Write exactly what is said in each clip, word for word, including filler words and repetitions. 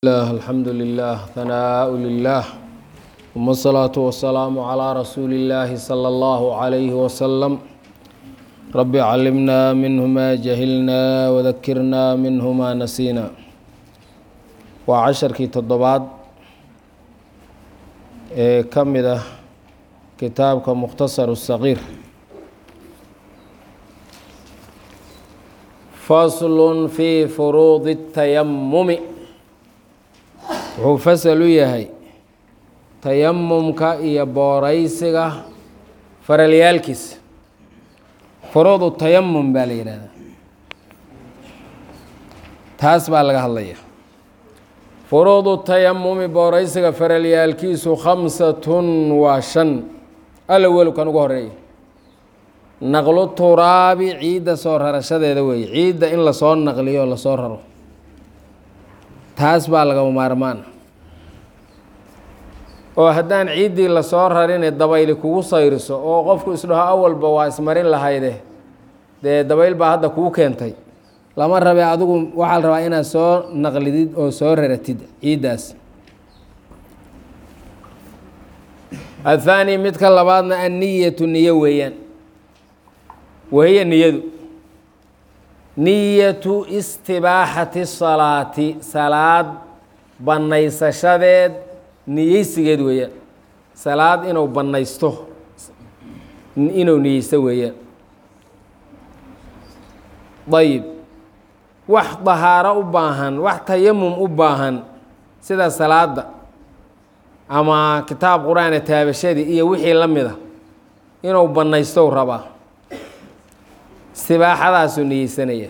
الله الحمد لله ثناء لله ثم الصلاة والسلام على رسول الله صلى الله عليه وسلم رب علمنا منه ما جهلنا وذكرنا منه ما نسينا وعشركii toddobaad ee ka mid ah kitaabka mukhtasar الصغير فصل في فروض التيمم wuxuu fasal u yahay tayamumka iyo booraysiga faralyaalkiisa furuudu tayamum baa la yidhahdaa taas baa laga hadlaya furuudu tayamumi booraysiga faralyaalkiisu khamsatun waa shan alawelu kan ugu horeeya naqlu turaabi ciidda soo rarashadeeda weeye ciidda in lasoo naqliyo lasoo raro taas baa lagama maarmaan oo haddaan ciiddii lasoo rarine dabayli kugu sayriso oo qofku isdhaho awalba waa ismarin lahayde dee dabayl baa hadda kuu keentay lama rabe adigu waxaa la rabaa inaad soo naqlidid oo soo raratid ciiddaas athaani midka labaadna anniyatu niyo weeyaan wahiya niyadu niyatu istibaaxati salaati salaad bannaysashadeed niyeysigeed weeyaan salaad inuu bannaysto inuu niyeysto weeyaan dayib wax dahaaro u baahan wax tayamum u baahan sida salaada ama kitaab qur-aana taabashadii iyo wixii la mid a inuu bannaystow rabaa istibaaxadaasuu niyeysanaya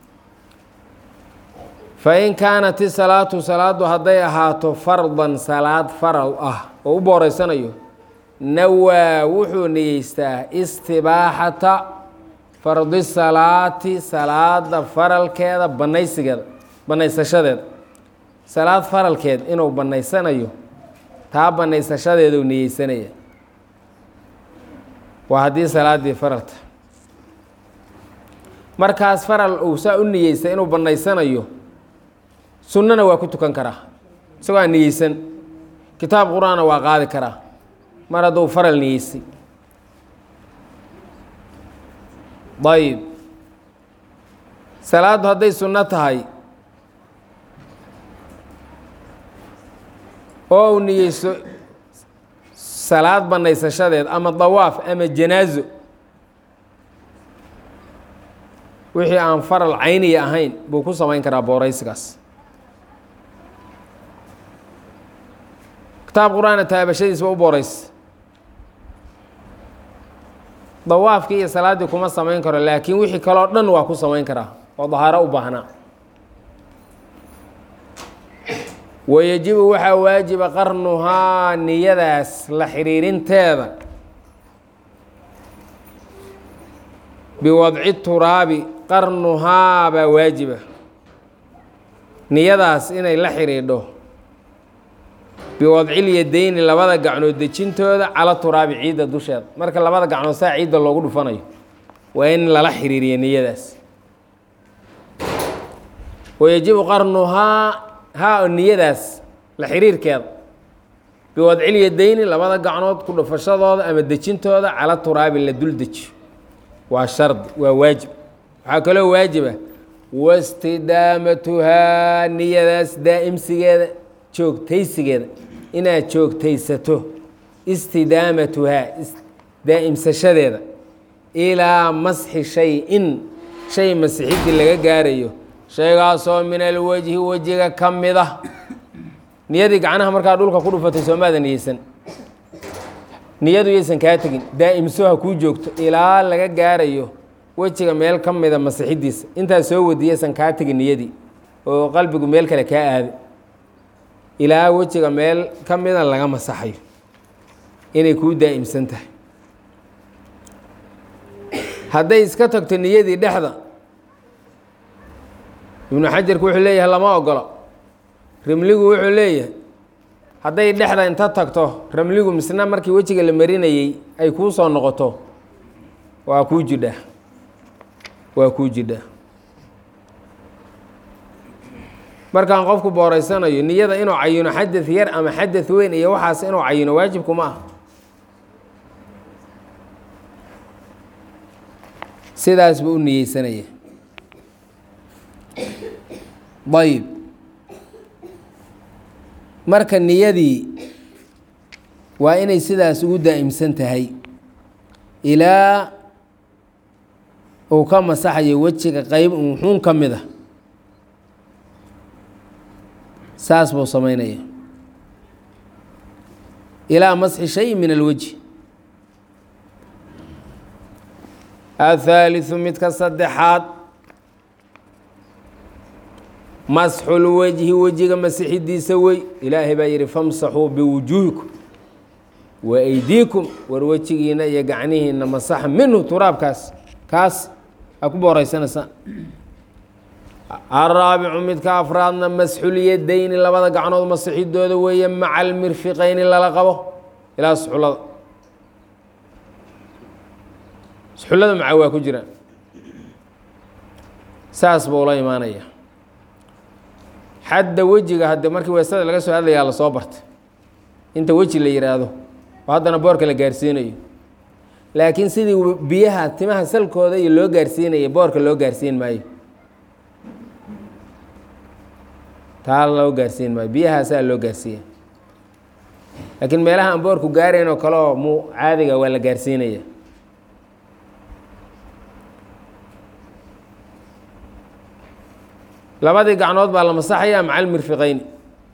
fain kaanat isalaatu salaadu hadday ahaato fardan salaad faral ah oo u booreysanayo nawaa wuxuu niyeystaa istibaaxata fardi salaati salaada faralkeeda banaysigeeda bannaysashadeeda salaad faralkeed inuu bannaysanayo taa bannaysashadeeduu niyeysanaya waa haddii salaaddii faralta markaas faral uu saa u niyeysta inuu bannaysanayo sunnana waa ku tukan karaa isagoo aan niyeysan kitaab qur-aanna waa qaadi karaa mar hadduu faral niyeystay dayib salaaddu hadday sunno tahay oo uu niyeysto salaad bannaysashadeed ama dawaaf ama janaazo wixii aan faral cayniya ahayn buu ku samayn karaa booraysigaas kitaab qur-aana taabashadiis ba u boorays dawaafkii iyo salaaddii kuma samayn karo laakiin wixii kaleo dhan waa ku samayn karaa oo dahaaro u baahnaa wayajibu waxaa waajiba qarnuhaa niyadaas la xiriirinteeda biwadci turaabi qarnuhaa baa waajiba niyadaas inay la xidhiidho biwadcilyadeyni labada gacnood dejintooda cala turaabi ciidda dusheeda marka labada gacnood saa ciidda loogu dhufanayo waa in lala xiriiriya niyadaas wayajibu qarnuhaa haa niyadaas la xiriirkeeda biwadcilyadeyni labada gacnood ku dhufashadooda ama dejintooda cala turaabi la dul dejiyo waa shardi waa waajib waxaa kaloo waajiba wastidaamatuhaa niyadaas daa'imsigeeda joogtaysigeeda inaad joogtaysato istidaamatuhaa daa'imsashadeeda ilaa masxi shay-in shay masixidii laga gaarayo shaygaasoo min alwejhi wejiga ka mid ah niyadii gacnaha markaa dhulka ku dhufatay soomaada niyeysan niyadu yaysan kaa tegin daa'imso ha kuu joogto ilaa laga gaarayo wejiga meel ka mida masixidiisa intaas soo wadiyaysan kaa tegin niyadii oo qalbigu meel kale kaa aaday ilaa wejiga meel ka mida laga masaxayo inay kuu daa'imsan tahay hadday iska tagto niyadii dhexda ibnu xajarku wuxuu leeyahay lama ogolo rimligu wuxuu leeyahay hadday dhexda inta tagto ramligu misna markii wejiga la marinayey ay kuu soo noqoto waa kuu jidhaa waa kuu jidhaa markaan qofku booraysanayo niyada inuu cayino xadad yar ama xadad weyn iyo waxaas inuu cayino waajibku ma aha sidaas buu u niyeysanaya ayb marka niyadii waa inay sidaas ugu daa'imsan tahay ilaa uu ka masaxayo wejiga qeyb uxuun ka mid a saas buu samaynaya ilaa masxi shay min alwejhi athaaliثu midka saddexaad masxulwejhi wejiga masixidiisa wey ilaahay baa yihi famsaxuu biwujuuhikum wa aydiikum war wejigiina iyo gacnihiina masaxa minhu turaabkaas kaas aa ku booraysanaysaan araabicu midka afraadna masxulyadayni labada gacnood masixidooda weeye maca almirfiqayni lala qabo ilaa suxullada suxullada maca waa ku jiraan saas buu la imaanaya xadda wejiga hadde markii weesada laga soo hadlayaa lasoo bartay inta weji la yihaahdo oo haddana boorka la gaarsiinayo laakiin sidii biyaha timaha salkooda iyo loo gaarsiinaya boorka loo gaarsiin maayo taa loo gaarsiin maayo biyahaasaa loo gaarsiiya laakiin meelaha aan boorku gaarayn oo kale oo mu caadiga waa la gaarsiinaya labadii gacnood baa la masaxaya maca almirfiqayni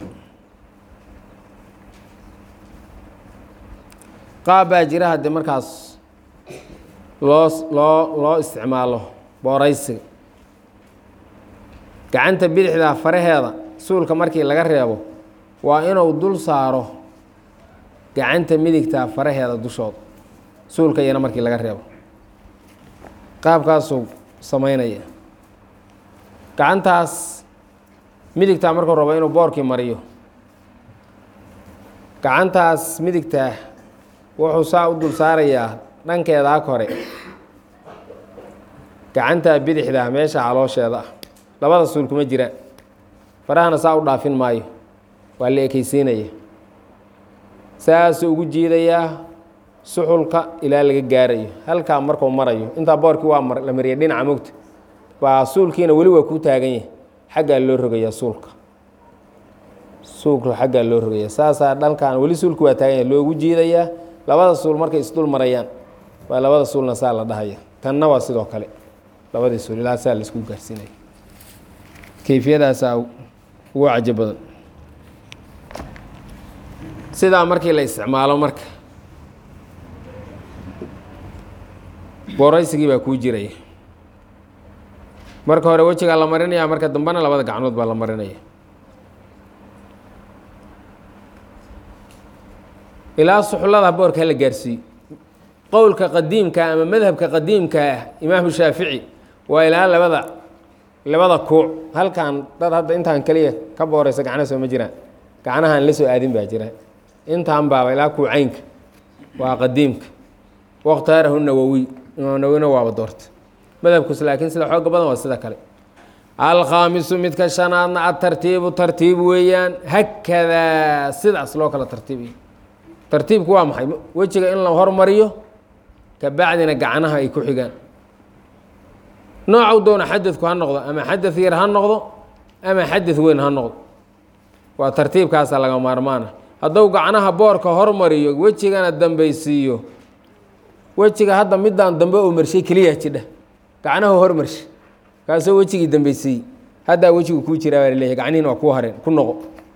qaab baa jira haddii markaas loo loo loo isticmaalo booraysiga gacanta bidixda faraheeda suulka markii laga reebo waa inuu dul saaro gacanta midigta faraheeda dushooda suulka iyana markii laga reebo qaabkaasuu samaynaya gacantaas midigtaa markuu rabo inuu boorkii mariyo gacantaas midigtaa wuxuu saa u dul saarayaa dhankeedaa kore gacantaa bidixdaa meesha caloosheeda ah labada suul kuma jiraan farahana saa u dhaafin maayo waa la ekeysiinaya saasuu ugu jiidayaa suxulka ilaa laga gaarayo halkaa markuu marayo intaa boorkii waa la mariyay dhinaca mogta baa suulkiina weli waa ku taagan yahay xaggaa loo rogayaa suulka suulka xaggaa loo rogayaa saasaa dhalkaan weli suulka waa taagan yahay loogu jiidayaa labada suul markay isdul marayaan waa labada suulna saa la dhahaya tanna waa sidoo kale labadii suul ilaa saa la isku gaarsiinaya kayfiyadaasaa ugu cajo badan sidaa markii la isticmaalo marka booraysigii baa kuu jiraya marka hore wejigaa la marinaya marka dambena labada gacnood baa la marinaya ilaa suxullada boorka hala gaarsiiyo qowlka qadiimka ama madhabka qadiimka ah imaamu shaafici waa ilaa labada labada kuuc halkan dad hadda intaan keliya ka booraysa gacnaha soo ma jiraan gacnahaan la soo aadin baa jira intaan baaba ilaa kuucaynka waa qadiimka wakhtaarahu nawowi imaam nawowina waaba doorta madhabkus laakiin sida xooga badan waa sida kale alkhaamisu midka shanaadna atartiibu tartiib weeyaan hakadaa sidaas loo kala tartiibiyo tartiibku waa maxay wejiga in la hormariyo kabacdina gacnaha ay ku xigaan noocu doona xadadku ha noqdo ama xadad yar ha noqdo ama xadad weyn ha noqdo waa tartiibkaasa laga maarmaana hadduu gacnaha boorka hormariyo wejigana dambaysiiyo wejiga hadda midaan dambe uu marshay keliya jidha gacnaha hormarshay kaasoo wejigii dambaysiiyey haddaa wejigu kuu jiraa baa laleeyahy gacnihiina waa kuu hareen ku noqo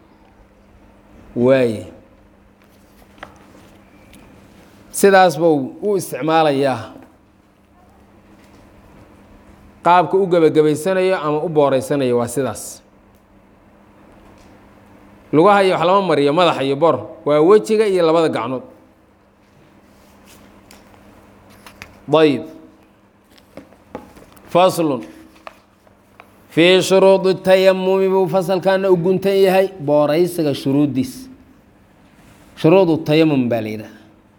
waaye sidaas buu u isticmaalayaa qaabka u gebagabaysanayo ama u booreysanayo waa sidaas lugaha iyo wax lama mariyo madaxa iyo boor waa wejiga iyo labada gacnood ayb faslun fii shuruudi tayamumi buu fasalkaana u guntan yahay booraysiga shuruuddiis shuruudu tayamum baa la yidhaha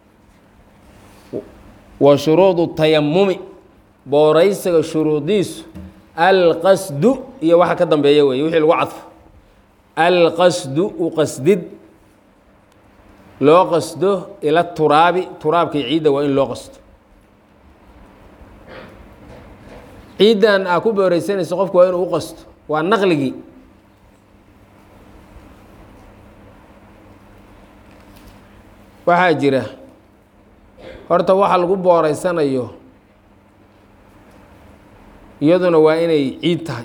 wa shuruudu tayamumi booraysiga shuruudiisu alqasdu iyo waxa ka dambeeya weeye wixii lagu cadfo alqasdu uqasdid loo qasdo ila turaabi turaabkii ciidda waa in loo qasdo ciiddan aa ku booreysanayso qofku waa inuu u qasto waa naqligii waxaa jira horta waxa lagu booreysanayo iyaduna waa inay ciid tahay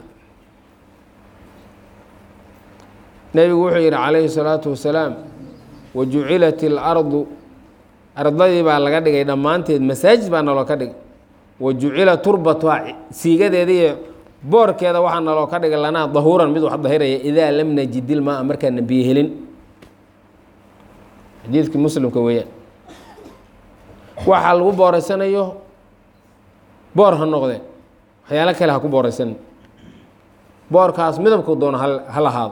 nebigu wuxuu yidhi calayhi الsalaatu wasalaam wajucilat اlardu ardadii baa laga dhigay dhammaanteed masaajid baa naloo ka dhigay wajucila turbatuha siigadeeda iyo boorkeeda waxaa naloo ka dhigay lanaa dahuuran mid wax dahiraya idaa lam najid ilmaa markaana biyo helin xadiidkii muslimka weeyaan waxaa lagu booreysanayo boor ha noqdeen waxyaalo kale ha ku booreysan boorkaas midabku doono ha lahaado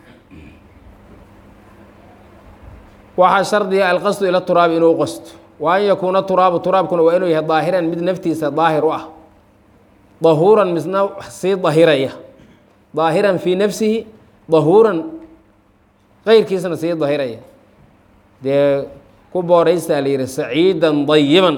waxaa shardiga alqasdu ila turaabi inuu qasto wa an yakuuna turaabu turaabkuna waa inuu yahay daahiran mid naftiisa daahir u ah dahuuran midna sii dahiraya daahiran fii nafsihi dahuuran qeyrkiisana sii dahiraya dee ku booreysaa la yihi saciidan dayiban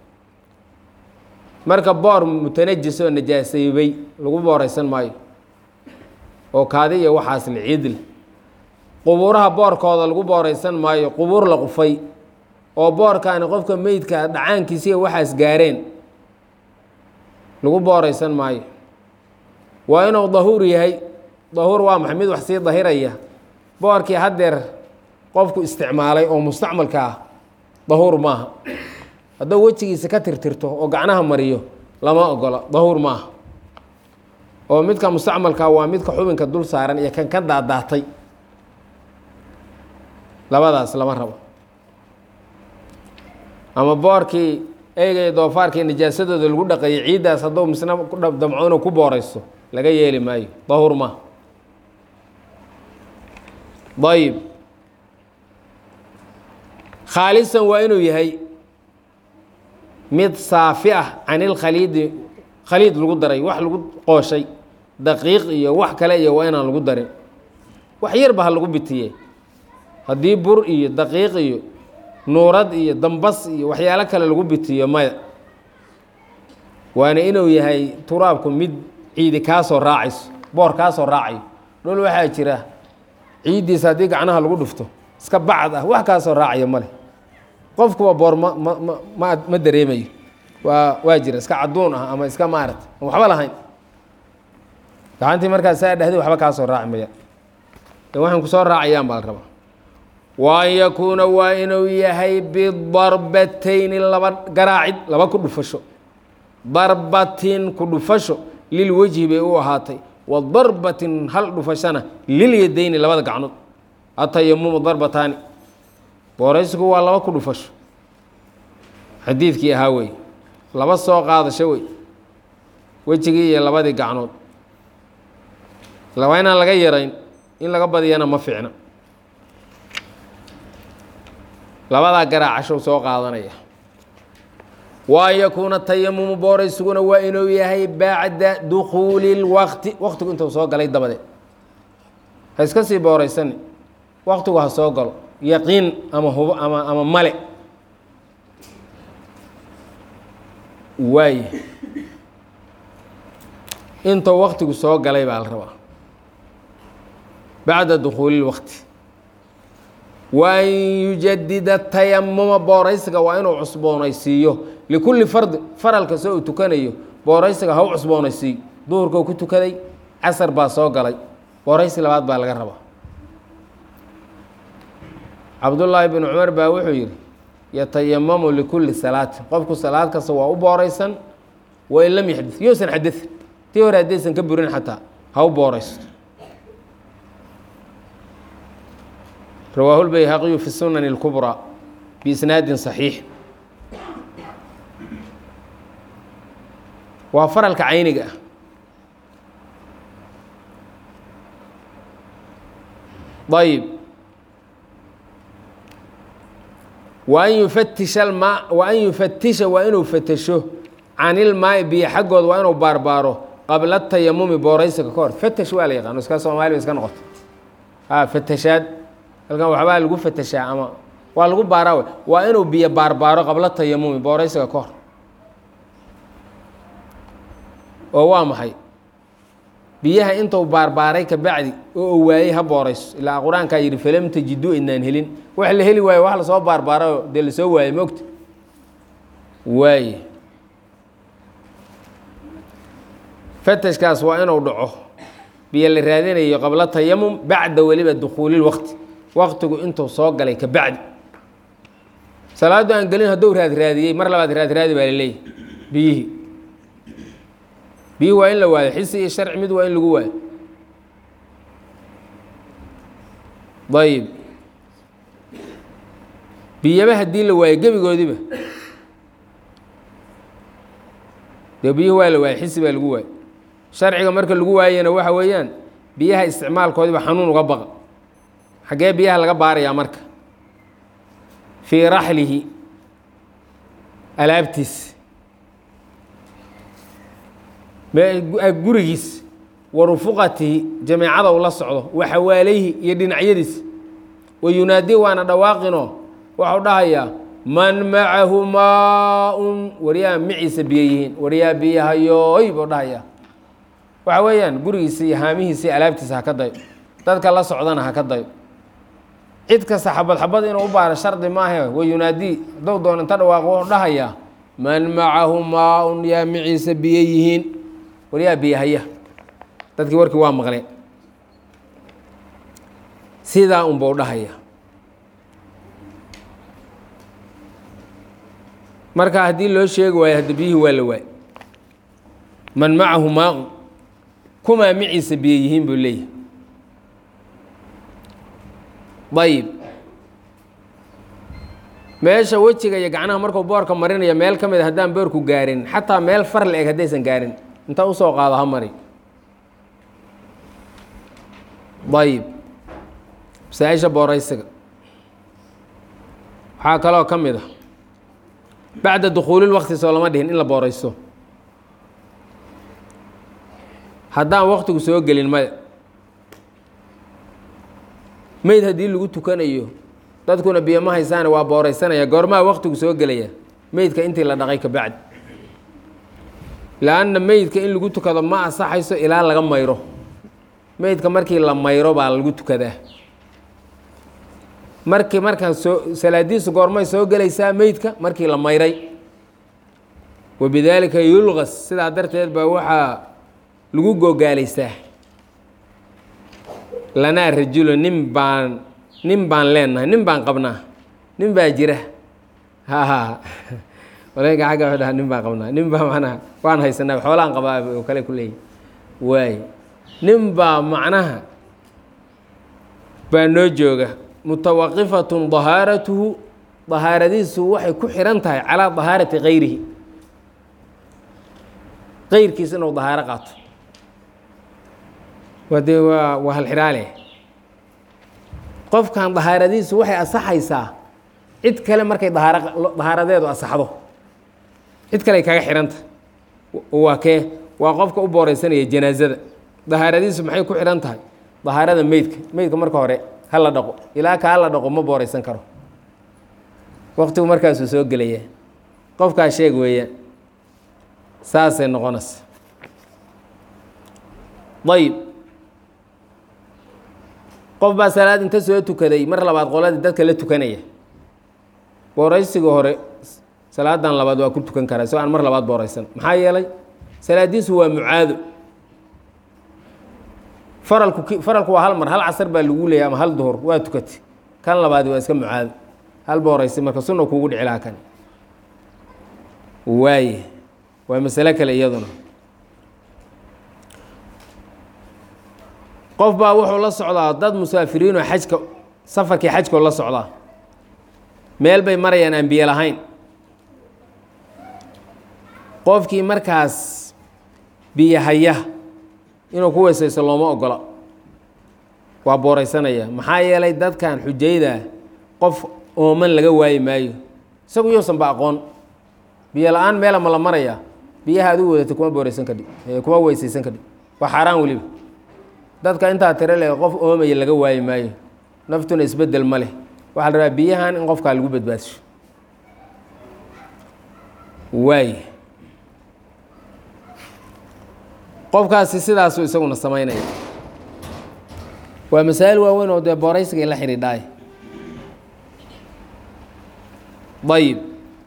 marka boor mutanajis oo najaasaybay lagu booreysan maayo oo kaadi iyo waxaas la ciidil qubuuraha boorkooda lagu booreysan maayo qubuur la qufay oo boorkaani qofka meydka dhacaankiisiiya waxaas gaareen lagu booreysan maayo waa inuu dahuur yahay dahuur waa maxay mid wax sii dahiraya boorkii haddeer qofku isticmaalay oo mustacmalka ah dahuur maaha hadduu wejigiisa ka tirtirto oo gacnaha mariyo lama ogola dahuur maaha oo midka mustacmalka waa midka xubinka dul saaran iyo kan ka daadaatay labadaas lama rabo ama boorkii eyga iyo doofaarkii najaasadooda lagu dhaqayay ciiddaas hadduu misna ku damco inuu ku booreysto laga yeeli maayo dahuur maaha ayib khaalisan waa inuu yahay mid saafi ah can ilkhaliidi khaliid lagu daray wax lagu qooshay daqiiq iyo wax kale iyo waa inaan lagu darin wax yarba ha lagu bitiye haddii bur iyo daqiiq iyo nuurad iyo dambas iyo waxyaalo kale lagu bitiyo maya waana inuu yahay turaabku mid ciidi kaasoo raacayso boor kaasoo raacayo dhul waxaa jira ciiddiisa haddii gacnaha lagu dhufto iska bacd ah wax kaasoo raacayo male qofkuwa boor ma ma ma ma ma dareemayo waa waa jira iska cadduun ah ama iska maarata an waxba lahayn gacantii markaas saa dhehday waxba kaasoo raaci maya ee waxaan ku soo raacayaan baa la rabaa wa an yakuuna waa inuu yahay bidarbatayni laba garaacid laba ku dhufasho darbatin ku dhufasho lilwejhi bay u ahaatay wa darbatin hal dhufashana lilyadayni labada gacnood atayamumu darbataani booreysigu waa laba ku dhufasho xadiidkii ahaa wey laba soo qaadasho wey wejigii iyo labadii gacnood laba inaan laga yarayn in laga badiyana ma fiicna labadaa garaacashow soo qaadanaya wa an yakuuna tayamumu booreysiguna waa inuu yahay bacda dukuuli اlwaqti waqtigu intuu soo galay dabadeed ha iska sii booreysani waqtigu ha soo galo yaqiin ama hubo ama ama male waay intuu waqtigu soo galay baa la rabaa bacda dukuuli اlwaqti wa an yujadida tayamuma booreysiga waa inuu cusboonaysiiyo likulli fardi faral kasta uu tukanayo booreysiga ha u cusboonaysiiyo duhurka uu ku tukaday casar baa soo galay booreysi labaad baa laga rabaa cabdullaahi bn cumar baa wuxuu yidhi yatayamamu likulli salaatin qofku salaad kasta waa u booreysan wain lam yaxdid yousan xadain tii hore haddaysan ka burin xataa ha u booreysto rawaahu lbayhaqiyu fi sunani اlkubraa biisnaadin صaxiix waa faralka cayniga ah ayb wa an yufatisha almaa wa an yufatisha waa inuu fatasho can ilmaai biyo xaggood waa inuu baarbaaro qabla tayamumi booreysiga ka hor fatash waa la yaqaano iska soomaaliya iska noqoto ها فتشاد halkan waxbaa lagu fatashaa ama waa lagu baaraa waa inuu biyo baarbaaro qabla tayamum booraysiga ka hor oo waa maxay biyaha intuu baarbaaray ka bacdi oo waayay ha boorayso ilaa quraanka yiri falam tajidu inaan helin wax la heli waayo wax la soo baarbaaro de la soo waayay moogta waay fatashkaas waa inuu dhaco biyo la raadinayo qabla tayamum bacda waliba dukhuulil waqti waqtigu intuu soo galay ka bacdi salaadu aan galin hadduu raad raadiyey mar labaad raad raadi baa laleeyahy biyihii biyihii waa in la waayo xisi iyo sharci mid waa in lagu waayo ayib biyaba haddii la waayo gebigoodiba dee biyihii waa la waayo xisi baa lagu waayo sharciga marka lagu waayana waxa weeyaan biyaha isticmaalkoodiba xanuun uga baqa xaggee biyaha laga baarayaa marka fii raxlihi alaabtiis gurigiis wa rufuqatihi jameecada uu la socdo wa xawaalayhi iyo dhinacyadiis wa yunaadii waana dhawaaqinoo waxau dhahayaa man macahu maa-un waryaa maciisa biyo yihiin waryaa biyahayooy buu dhahayaa waxa weeyaan gurigiisa iyo haamihiisa iyo alaabtiisa ha ka dayo dadka la socdana ha ka dayo cid kasta xabad xabad inuu u baaro shardi maahe wa yunaadii hadduu doon inta dhawaaqo wuxuu dhahayaa man macahu maa-un yaa maciisa biyo yihiin waryaa biyahaya dadkii warkii waa maqleen sidaa unbuu dhahaya marka haddii loo sheegi waayo hadda biyihii waa la waay man macahu maa-un kumaa maciisa biyo yihiin buu leeyahay ayib meesha wejiga iyo gacnaha markuu boorka marinayo meel ka mid a haddaan boorku gaarin xataa meel far la eg haddaysan gaarin inta usoo qaado ha mari ayib masaa-isha booraysiga waxaa kaloo ka mid a bacda dukhuulil waqti soo lama dhihin in la booraysto haddaan waqtigu soo gelin maya meyd haddii lagu tukanayo dadkuna biyo ma haysaane waa booraysanaya goormaa waqtigu soo gelaya meydka intii la dhaqay ka bacdi la-anna meydka in lagu tukado ma asaxayso ilaa laga mayro meydka markii la mayro baa lagu tukadaa markii markaan soo salaadiisu goormay soo gelaysaa meydka markii la mayray wabidaalika yulqas sidaa darteed baa waxaa lagu googaalaysaa lanaa rajulo nin baan nin baan leenahay nin baan qabnaa nin baa jira ha waleenka agga wuxuu dhahaa nin baan qabnaa nin baa macnaha waan haysanaa xoolaan qabaa oo kale ku leeyahy waay nin baa macnaha baa noo jooga mutawaqifatun dahaaratuhu dahaaradiisu waxay ku xihan tahay calaa dahaarati kayrihi kayrkiis inuu dahaaro qaato waa dee waa waa halxiraale qofkan dahaaradiisu waxay asaxaysaa cid kale markay dahaar dahaaradeedu asaxdo cid kale ay kaga xihanta waa kee waa qofka u booreysanaya janaazada dahaaradiisu maxay ku xidhan tahay dahaarada meydka meydka marka hore ha la dhaqo ilaa ka ha la dhaqo ma booreysan karo waqtigu markaasuu soo gelaya qofkaa sheeg weeyaan saasay noqonaysa ayib qof baa salaad inta soo tukaday mar labaad qoladii dadka la tukanaya booraysiga hore salaadan labaad waa ku tukan karaa soo aan mar labaad booraysan maxaa yeelay salaadiisu waa mucaado faralku faralku waa hal mar hal casar baa lagu leeyahay ama hal duhur waa tukatay kan labaadi waa iska mucaado hal booraysi marka sunna kuugu dhici lahaa kan waaye waa masalo kale iyaduna qof baa wuxuu la socdaa dad musaafiriinoo xajka safarkii xajkoo la socdaa meel bay marayaan aan biyo lahayn qofkii markaas biyo haya inuu ku weysaysto looma ogola waa booraysanaya maxaa yeelay dadkan xujayda qof ooman laga waayi maayo isagu yousan ba aqoon biyo la-aan meela ma la maraya biyaha ad u wadatay kuma booraysan kadhig kuma weysaysan kadhig waa xaaraan weliba dadka intaa tiro leh qof oomaya laga waayi maayo naftuna isbeddel ma leh waxaa la rabaa biyahan in qofkaa lagu badbaadisho waay qofkaasi sidaasuu isaguna samaynaya waa masaa'il waaweyn oo dee booraysiga in la xidhiidhaay ayib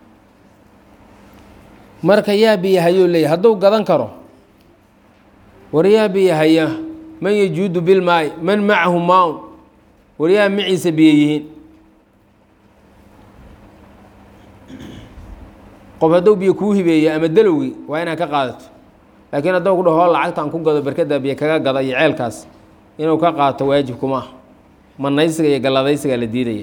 marka yaa biyahayuu leeyahy hadduu gadan karo war yaa biyahaya man yajuudu bilmaa'i man macahu maa-un war yaa maciisa biyo yihiin qof hadduu biyo kuu hibeeyo ama dalowgii waa inaad ka qaadato laakiin hadduu ku dhaho lacagtaan ku gado berkada biyo kaga gada iyo ceelkaas inuu ka qaato waajib kuma ah manaysiga iyo galladaysigaa la diidaya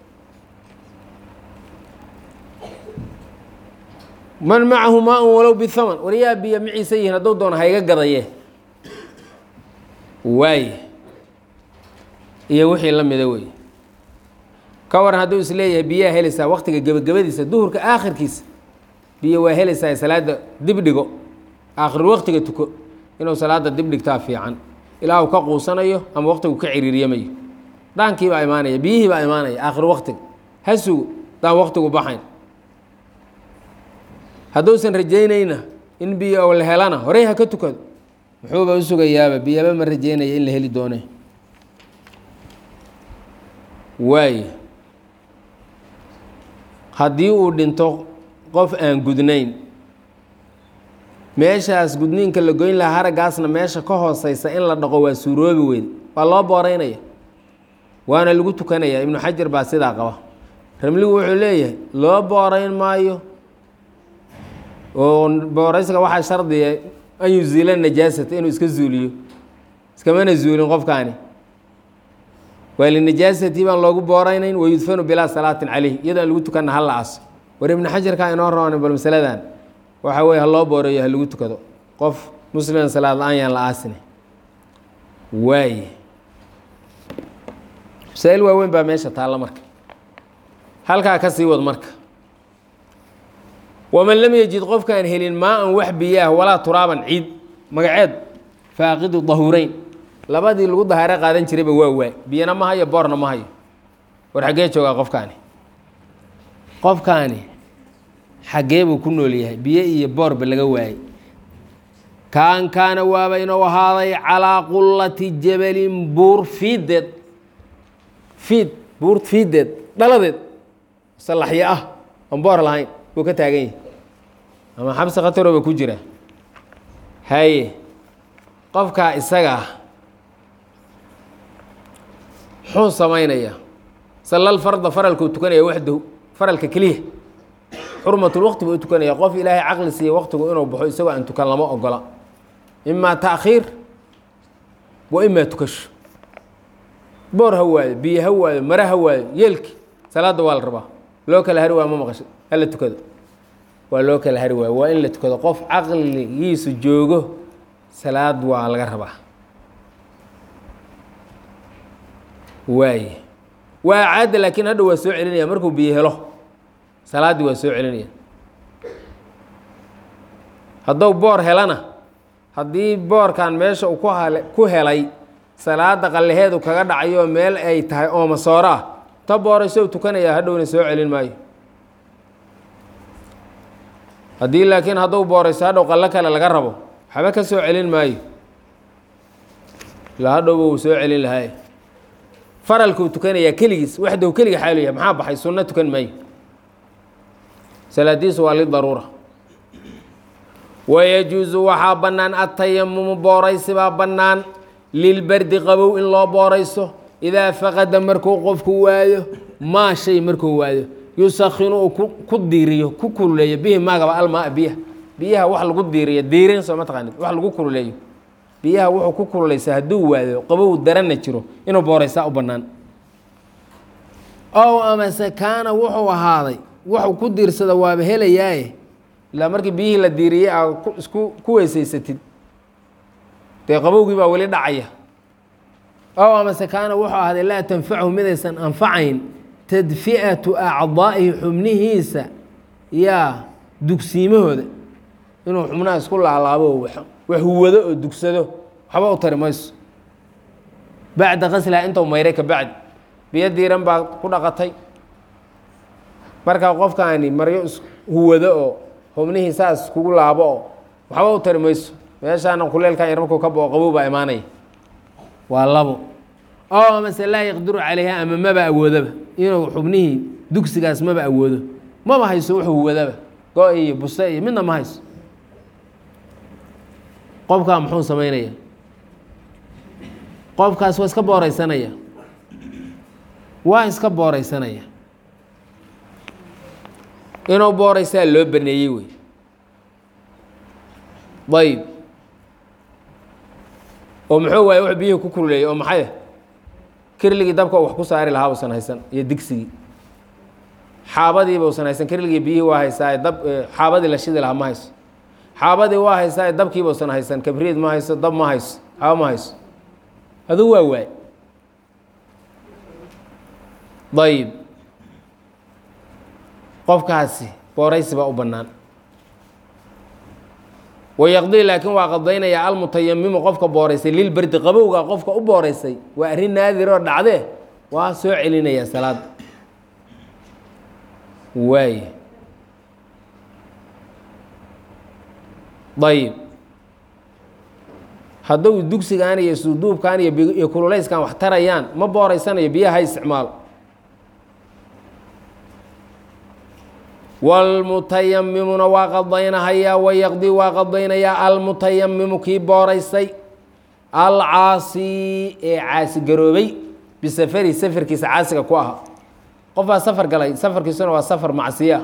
man macahu maa-un walow bihaman war yaa biyo maciisa yihiin hadduu doono hayga gadaye waay iyo wixii la mida wey ka waran hadduu is leeyahay biyaha helaysaa waktiga gebagabadiisa duhurka aakhirkiisa biyo waa helaysaa salaada dib dhigo aakhir waktiga tuko inuu salaada dib dhigtaa fiican ilaa uu ka quusanayo ama waktigu ka ciriiryamayo dhaankii baa imaanaya biyihii baa imaanaya aakhir waktiga ha sugo daan waktigu baxayn hadduusan rajaynayna in biyo la helana horey ha ka tukado muxuuba u sugayaaba biyaba ma rajaynaya in la heli doone waay haddii uu dhinto qof aan gudnayn meeshaas gudniinka la goyn lahaa haraggaasna meesha ka hooseysa in la dhaqo waa suuroobi weyn waa loo booreynaya waana lagu tukanaya ibnu xajar baa sidaa qaba ramligu wuxuu leeyahay loo booreyn maayo oo booreysiga waxaa shardiya an yuziila najaasata inuu iska zuuliyo iskamana zuulin qofkaani waa linajaasatii baan loogu booreynayn wayudfanu bilaa salaatin caleyh iyadaan lagu tukana hal la aso war ibnu xajarkaa inoo roona bal masaladan waxaa weye ha loo booreeyo ha lagu tukado qof musliman salaad la-aan yaan la aasine waaye masaa-il waaweyn baa meesha taalla marka halkaa ka sii wad marka waman lam yajid qofkaan helin maa-an wax biyaah walaa turaaban ciid magaceed faaqidu dahuureyn labadii lagu dahaare qaadan jirayba waa waay biyana ma hayo boorna ma hayo war xaggee joogaa qofkaani qofkaani xaggee buu ku nool yahay biyo iyo boorba laga waayey kaan kaana waaba inuu ahaaday calaa qullati jabalin buur fiideed fiid buur fiideed dhaladeed salaxyo ah aan boor lahayn buu ka taagan yahay ama xabsi khatarooba ku jira haye qofkaa isagaa muxuu samaynaya sallal farda faralkuu tukanaya waxdahu faralka keliya xurmatulwaqti buu u tukanaya qof ilaahay caqli siiya waqtigu inuu baxo isagoo aan tukan lama ogola imaa taakhiir wa imaa tukasho boor ha waayo biyo ha waayo mare ha waayo yeelki salaadda waa la rabaa loo kala hari waayo ma maqasho hala tukado waa loo kala hari waayo waa in la tukado qof caqligiisu joogo salaad waa laga rabaa waaye waa caada laakiin hadha waa soo celinaya markuu biyo helo salaaddii waa soo celinaya hadduu boor helana haddii boorkan meesha uu ku hale ku helay salaada qalleheedu kaga dhacayo meel ay tahay oo masooro ah ta boorayso tukanaya hadhowna soo celin maayo haddii laakiin hadduu boorayso hadhow qallo kale laga rabo waxba ka soo celin maayo ilaa hadhowba uu soo celin lahaay faralkuu tukanayaa keligiis waxdow keliga xaalu yahay maxaa baxay sunno tukan maayo salaadiisu waa lidaruura wayajuusu waxaa bannaan atayamumu booraysi baa bannaan lilbardi qabow in loo boorayso idaa faqada markuu qofku waayo maa shay markuu waayo yusakhinu uu ku diiriyo ku kululeeyo bihi maagaba almaa biyaha biyaha wax lagu diiriyo diirin soo ma taqaanid wax lagu kululeeyo biyaha wuxuu ku kululaysaa hadduu waayo qabow daranna jiro inuu booraysaa u bannaan ow amase kaana wuxuu ahaaday wuxuu ku diirsada waaba helayaaye ilaa markii biyihii la diiriyey aa isku ku weysaysatid dee qabowgii baa weli dhacaya ow amase kaana wuxuu ahaaday laa tanfachu midaysan anfacayn tadfi'atu acdaa'ihi xubnihiisa yaa dugsiimahooda inuu xubnaha isku laalaabo wax huwado oo dugsado waxba u tari mayso bacda qaslihaa intuu mayray ka bacdi biyo diiran baa ku dhaqatay markaa qofkaani maryo huwado oo hubnihii saas kugu laabo oo waxba u tari mayso meeshaana kuleelkan yar markuu ka boo qabow baa imaanaya waa labo oo mase laa yaqdiru calayha ama maba awoodaba inuu xubnihii dugsigaas maba awoodo maba hayso wuxuu huwadaba go- iyo buste iyo midna ma hayso qofkaa muxuu samaynaya qofkaas waa iska booreysanaya waa iska booreysanaya inuu booreysaa loo baneeyey wey ayb oo muxuu waaye wax biyihii ku kululeeyey oo maxay kirligii dabka wax ku saari lahaa usan haysan iyo digsigii xaabadiiba usan haysan kirligii biyihii waa haysaa dab xaabadii la shidi lahaa ma hayso xaabadii waa haysaa dabkiiba usan haysan kabriid ma hayso dab ma hayso xaabo ma hayso aduu waa waay ayb qofkaasi booraysi baa u bannaan wayaqdii laakiin waa qadaynayaa almutayamimu qofka booreysay lilberdi qabowga qofka u booreysay waa arrin naadiroo dhacdee waa soo celinayaa salaada waay ayb hadduu dugsigan iyo suduubkan iyo kululeyskan wax tarayaan ma booreysanayo biyaha isticmaalo wاlmutayamimuna waa qadaynahayaa wayaqdii waa qadaynayaa almutayamimu kii booreysay alcaasi ee caasi garoobay bisafari safarkiisa caasiga ku ahaa qof baa safar galay safarkiisuna waa safar macsiya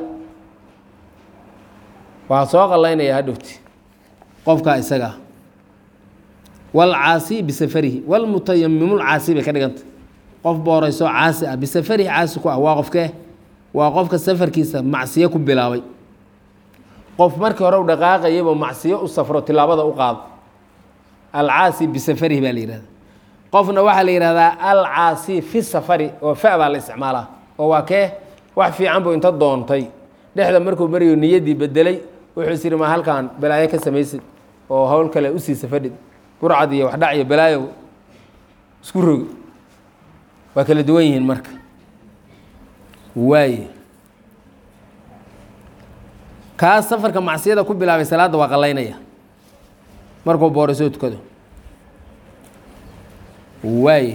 waa soo qalaynaya hadhowti qofkaa isagaa wاlcaasi bisafarihi wاlmutayamimu lcaasi bay ka dhiganta qof booreysoo caasi ah bisafarihi caasi ku ah waa qofkee waa qofka safarkiisa macsiyo ku bilaabay qof markii hore u dhaqaaqayaba macsiyo u safro tilaabada u qaado alcaasi bisafarihi baa la yihahda qofna waxaa la yihahdaa alcaasi fi safari oo fa baa la isticmaalaa oo waa kee wax fiican buu inta doontay dhexda markuu marayo niyaddii bedelay wuxuu is yidhi ma halkaan balaayo ka samaysid oo howl kale usii safadhid burcad iyo waxdhac iyo balaayo isku rogi waa kala duwan yihiin marka waaye kaas safarka macsiyada ku bilaabay salaadda waa qalaynaya markuu booreysoo tukado waaye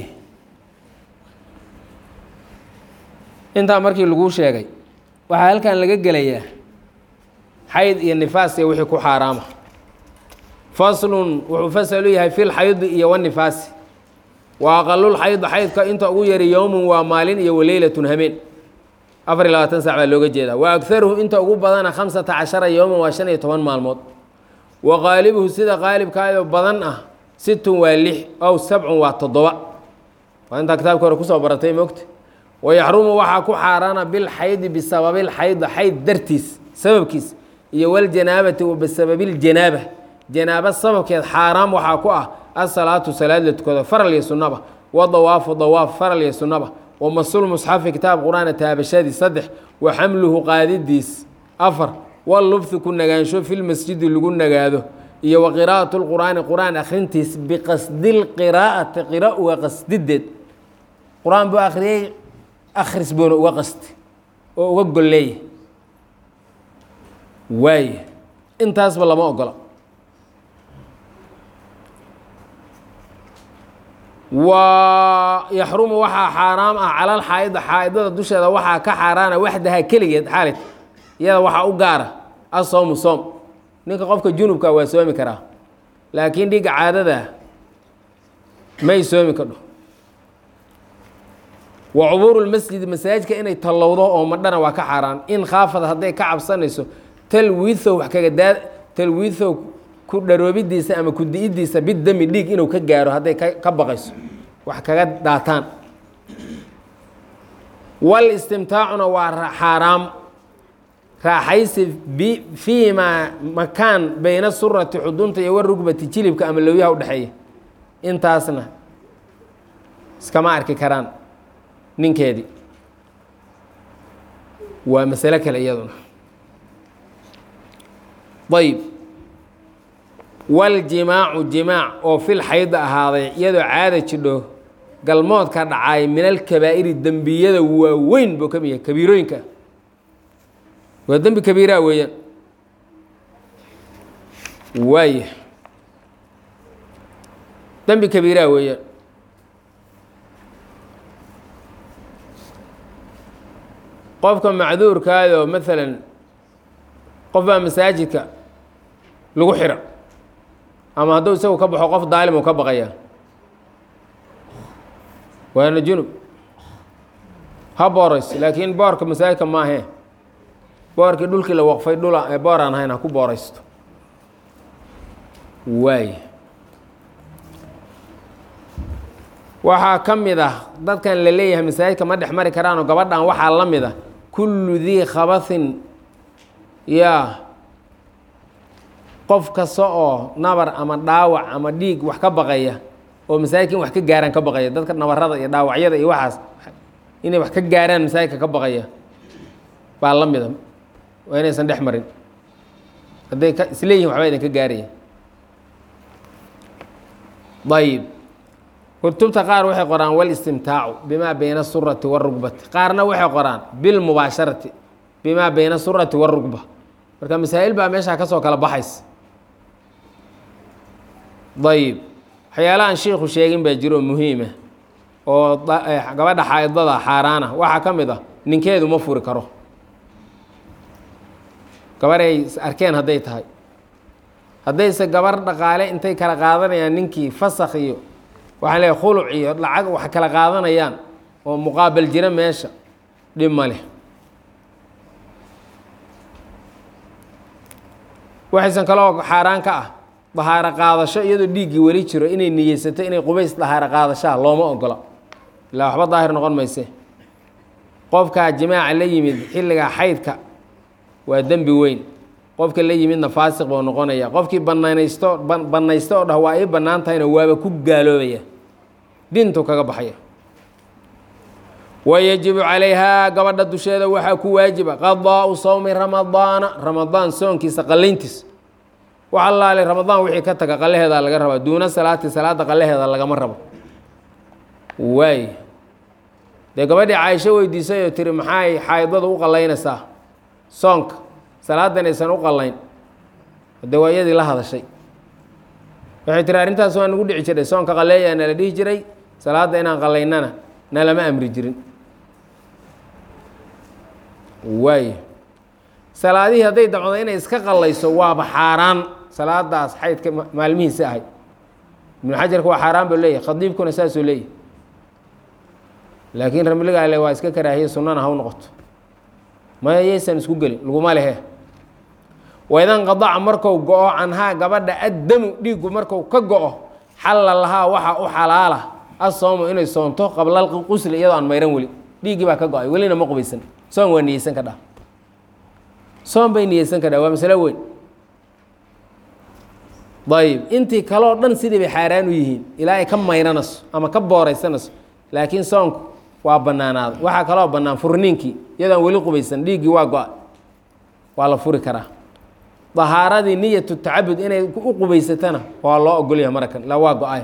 intaa markii laguu sheegay waxaa halkan laga gelayaa xayd iyo nifaas iyo wixii ku xaaraama faslun wuxuu fasal u yahay fi lxaydi iyo wanifaasi wa aqalulxaydi xaydka inta ugu yari yowmun waa maalin iyo waleylatun hameen afar iyo labaatan sac baa looga jeedaa wa agaruhu inta ugu badana khamsata cashara yowman waa shan iyo toban maalmood wa qaalibuhu sida qaalibkaayoo badan ah situn waa lix ow sabcun waa toddoba waa intaa kitaabka hore kusoo baratay moogta wayaxrumu waxaa ku xaaraana bilxaydi bisababilxaydi xayd dartiis sababkiis iyo waljanaabati wa bisababiljanaaba janaaba sababkeed xaaraam waxaa ku ah asalaatu salaad la tukado faral iyo sunnaba wadawaafu dawaaf faral iyo sunnaba wamasulmusxafi kitaab qur-aana taabashadii saddex wa xamluhu qaadidiis afar walubthi ku nagaansho filmasjidi lagu nagaado iyo wa qiraa'atu lqur'aani qur-aan akhrintiis biqasdi lqiraa'ati qira uga qasdideed qur-aan buu akhriyey akhris buuna uga qasti oo uga golleeya waaye intaasba lama ogola wa yaxrumu waxaa xaaraam ah calal xaaida xaaidada dusheeda waxaa ka xaaraana waxdaha keligeed xaalit iyada waxaa u gaara asoomu soom ninka qofka junubka waa soomi karaa laakiin dhiga caadada may soomi kadho wa cubuuru lmasjidi masaajidka inay tallowdo oo madhana waa ka xaaraan in khaafad hadday ka cabsanayso talwiithow wax kaga daa talwiithow ku dharoobidiisa ama ku di-idiisa bidami dhiig inuu ka gaaro hadday ka baqayso wax kaga daataan wal istimtaacuna waa xaaraam raaxaysi fii maa makaan bayna surati xudunta iyo warugbati jilibka ama lowyaha udhexeeya intaasna iskama arki karaan ninkeedii waa masalo kale iyaduna ayb waljimaacu jimaac oo fil xayda ahaaday iyadoo caada jidho galmoodka dhacay min alkabaa'iri dembiyada waaweyn buu ka mid yahay kabiirooyinka waa dembi kabiiraa weeyaan waaya dembi kabiiraa weeyaan qofka macduurkaadoo maalan qof baa masaajidka lagu xira ama hadduu isagu ka baxo qof daalim uu ka baqaya waana junub ha boorays laakiin boorka masaajidka maahee boorkii dhulkii la waqfay dhula ee boor aan ahayn ha ku booraysto waay waxaa ka mid ah dadkan la leeyahay masaajidka ma dhex mari karaanoo gabadhan waxaa la mid ah kullu dii khabathin yaa qof kasta oo nabar ama dhaawac ama dhiig wax ka baqaya oo masaajidka in wax ka gaaraan ka baqaya dadka nabarada iyo dhaawacyada iyo waxaas inay wax ka gaaraan masaajidka ka baqaya baa la mida waa inaysan dhex marin hadday ka isleeyihin waxba idin ka gaaraya ayib kutubta qaar waxay qoraan walistimtaacu bimaa bayna surati warugbati qaarna waxay qoraan bilmubaasharati bimaa bayna surati warugba marka masaa'il baa meeshaa kasoo kala baxaysa ayib waxyaalaha aan shiiku sheegin baa jiro muhiima oo gabadha xaaidada xaaraana waxaa ka mid ah ninkeedu ma furi karo gabar ay arkeen hadday tahay haddayse gabar dhaqaale intay kala qaadanayaan ninkii fasakh iyo waxaan leeyahay khuluc iyo lacag wax kala qaadanayaan oo muqaabal jira meesha dhib ma leh waxaysan kaloo xaaraan ka ah dahaaro qaadasho iyadoo dhiiggii weli jiro inay niyeysato inay qubays dahaaro qaadashaha looma ogola ilaa waxba daahir noqon mayse qofkaa jimaaca la yimid xilligaa xaydka waa dembi weyn qofka la yimidna faasiq buu noqonaya qofkii banaanaysto bannaysto oo dhah waa ii bannaan tahayna waaba ku gaaloobaya dintu kaga baxaya wayajibu calayhaa gabadha dusheeda waxaa ku waajiba qadaau sawmi ramadaana ramadaan soonkiisa qallayntiis wax allaale ramadaan wixii ka taga qallaheedaa laga rabaa duuna salaati salaada qallaheeda lagama rabo waay dee gabadhii caaisho weydiisay oo tiri maxay xaaidadu u qallaynaysaa soonka salaadan aysan u qallayn de waa iyadii la hadashay waxay tiri arrintaas waa nagu dhici jiray soonka qalleeyaa nala dhihi jiray salaadda inaan qallaynana nalama amri jirin waay salaadihii hadday dacdo inay iska qallayso waaba xaaraan salaadaas xaydka maalmihiisa ahay ibnu xajarka waa xaaraan buu leeyahy khadiibkuna saasuu leeyahy laakiin ramliga ale waa iska karaahiye sunnana ha u noqoto maya yaysan isku gelin laguma lehe waidan qadaca marku go-o canhaa gabadha addamu dhiiggu marku ka go-o xalla lahaa waxaa u xalaala asoomu inay soonto qablal qusli iyadoo aan mayran weli dhiiggii baa ka go-ay welina ma qubaysan soon waa niyeysan ka dhah soon bay niyeysan ka dhah waa masalo weyn ayib intii kaloo dhan sidii bay xaaraan u yihiin ilaa ay ka mayranayso ama ka booraysanayso laakiin soonku waa banaanaaday waxaa kaloo bannaan furniinkii iyadoo aan weli qubaysan dhiiggii waa go-a waa la furi karaa dahaaradii niyatu tacabud inay u qubaysatana waa loo ogolyahay marakan la waa go-ay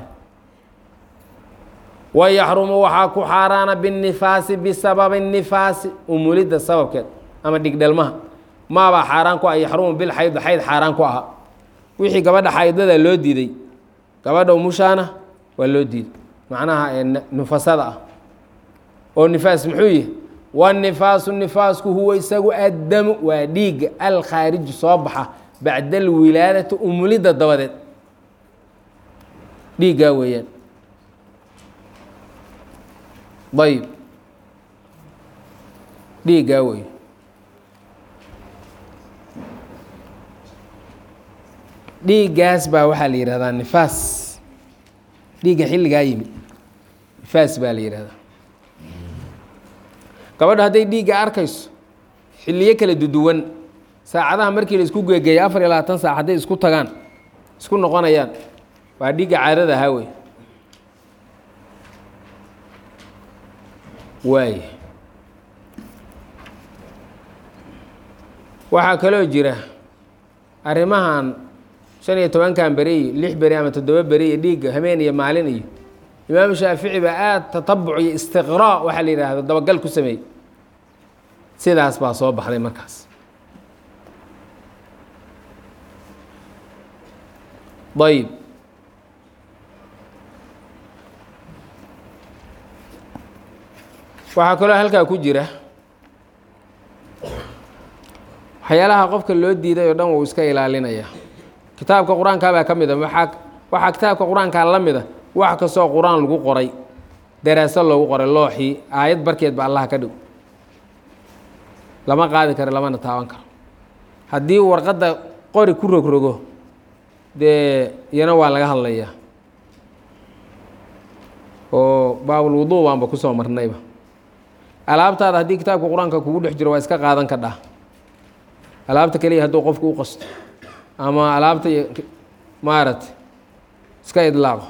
wayaxrumu waxaa ku xaaraana binnifaasi bisababi nifaasi umulidda sababkeed ama dhigdhelmaha maabaa xaaraan ku ah yaxrumu bilxayd xayd xaaraan ku aha wixii gabadha xaydada loo diiday gabadha umushaana waa loo diiday macnaha nufasada ah oo nifaas muxuu yihi wanifaasu nifaasku huwa isagu addamu waa dhiigga alkhaariju soo baxa bacda alwilaadati umulidda dabadeed dhiiggaa weeyaan ayb dhiiggaa wey dhiiggaas baa waxaa la yihahdaa nifaas dhiigga xilligaa yimi nifaas baa la yihahdaa gabadha hadday dhiigga arkayso xilliyo kala duduwan saacadaha markii la isku geegeeya afar iyo labaatan saac hadday isku tagaan isku noqonayaan waa dhiigga caadada ahaa wey waay waxaa kaloo jira arrimahan shan iyo tobankan beri iyo lix beri ama toddoba beri iyo dhiigga habeen iyo maalin iyo imaamu shaafici baa aad tatabuc iyo istiqraa waxaa la yidhaahdo dabagal ku sameeyey sidaas baa soo baxday markaas ayb waxaa kaloo halkaa ku jira waxyaalaha qofka loo diiday oo dhan wuu iska ilaalinaya kitaabka qur-aankaa baa ka mid a waaa waxaa kitaabka qur-aankaa la mida wax kastoo qur-aan lagu qoray daraaso loogu qoray looxii aayad barkeed ba allaha ka dhig lama qaadi karo lamana taaban karo haddii warqadda qori ku rogrogo dee iyana waa laga hadlayaa oo baabulwuduu baanba kusoo marnayba alaabtaada haddii kitaabka qur-aanka kugu dhex jiro waa iska qaadan ka dhah alaabta keliya hadduu qofku u qasto ama alaabta maaragtay iska idlaaqo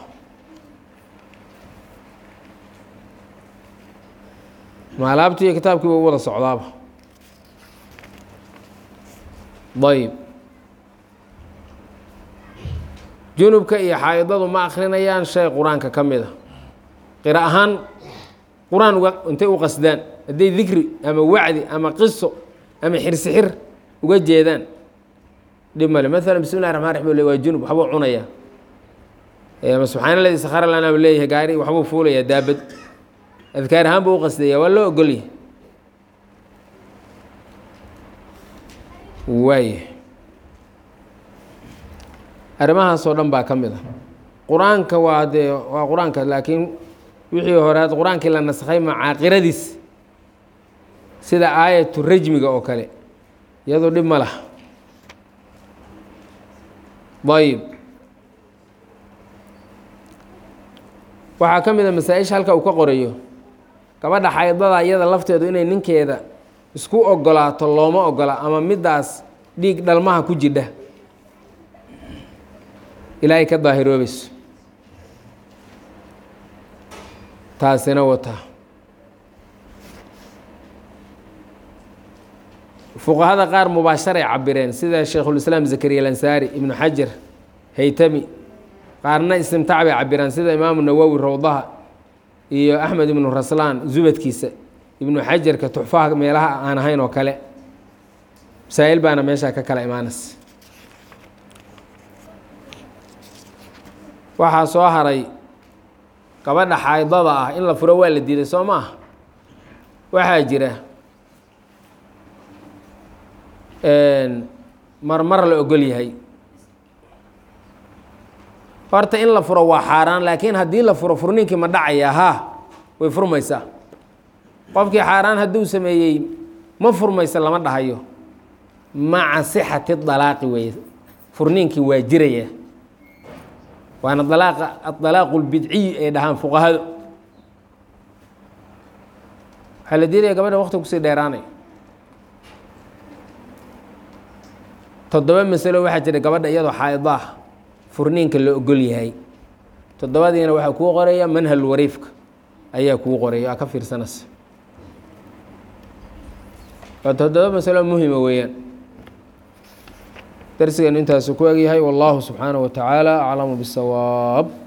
ma alaabtii iyo kitaabkii ba u wada socdaaba ayb junubka iyo xaa-idadu ma akrinayaan shay qur-aanka ka mid a qira ahaan qur-aan uga intay u qasdaan hadday dikri ama wacdi ama qiso ama xirsixir uga jeedaan dhib male maalan bismi llahi raxmaan raxim le waa junub waxbuu cunayaa ama subxaana ladi sakhara lana bu leeyahay gaari waxbuu fuulayaa daabad adkaar ahaan buu u qasdaya waa loo ogolyahay waaya arrimahaasoo dhan baa ka mid ah qur-aanka waa dee waa qur-aanka laakiin wixii horead qur-aankii la nasakhay macaaqiradiis sida aayatu rajmiga oo kale iyadoo dhib ma laha ayb waxaa ka mid a masaa-isha halka uu ka qorayo gabadha xaydada iyada lafteedu inay ninkeeda isku ogolaato looma ogola ama middaas dhiig dhalmaha ku jidha ilaahay ka daahiroobayso taasina wataa fuqahada qaar mubaasharay cabireen sida shaykhulislaam zakariya alansaari ibnu xajar haytami qaarna istimtaac bay cabireen sida imaamu nawowi rawdaha iyo axmed ibnu raslaan zubadkiisa ibnu xajarka tuxfaha meelaha aan ahayn oo kale masaa'il baana meeshaa ka kala imaanaysa waxaa soo haray gabadha xaydada ah in la furo waa la diiday soo ma aha waxaa jira marmar la ogol yahay horta in la furo waa xaaraan laakiin haddii la furo furniinkii ma dhacaya haa way furmaysaa qofkii xaaraan hadduu sameeyey ma furmaysa lama dhahayo maca sixati dalaaqi weye furniinkii waa jiraya waana dalaaqa adalaaqu lbidciy ay dhahaan fuqahadu waxaa la diidaya gabadha waqti kusii dheeraanay toddoba masalo waxaa jira gabadha iyadoo xaaidaah furniinka la ogol yahay toddobadiina waxaa kuu qoraya manhal wariifka ayaa kuu qoraya aa ka fiirsanaysa waa toddoba masalo muhima weeyaan darsigeenu intaasu ku egyahay wallahu subxaanaه wa tacaala aclamu bالsawaab